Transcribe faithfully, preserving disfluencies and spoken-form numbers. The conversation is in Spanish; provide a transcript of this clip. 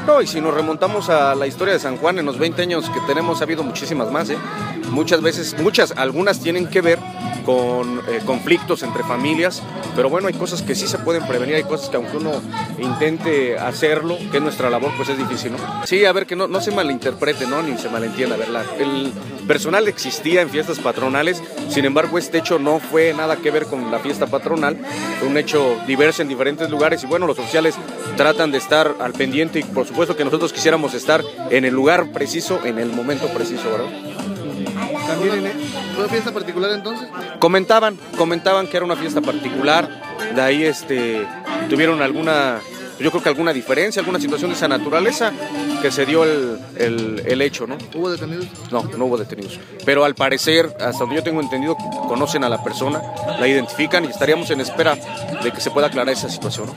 No, y si nos remontamos a la historia de San Juan, en los veinte años que tenemos ha habido muchísimas más, ¿eh? Muchas veces, muchas, algunas tienen que ver con eh, conflictos entre familias, pero bueno, hay cosas que sí se pueden prevenir, hay cosas que aunque uno intente hacerlo, que es nuestra labor, pues es difícil, ¿no? Sí, a ver, que no, no se malinterprete, ¿no? Ni se malentienda, ¿verdad? El personal existía en fiestas patronales, sin embargo, este hecho no fue nada que ver con la fiesta patronal, fue un hecho diverso en diferentes lugares y bueno, los oficiales tratan de estar al pendiente y por supuesto que nosotros quisiéramos estar en el lugar preciso, en el momento preciso, ¿verdad? ¿También en una fiesta particular entonces? Comentaban, comentaban que era una fiesta particular, de ahí este, tuvieron alguna, yo creo que alguna diferencia, alguna situación de esa naturaleza que se dio el, el, el hecho, ¿no? ¿Hubo detenidos? No, no hubo detenidos. Pero al parecer, hasta donde yo tengo entendido, conocen a la persona, la identifican y estaríamos en espera de que se pueda aclarar esa situación, ¿no?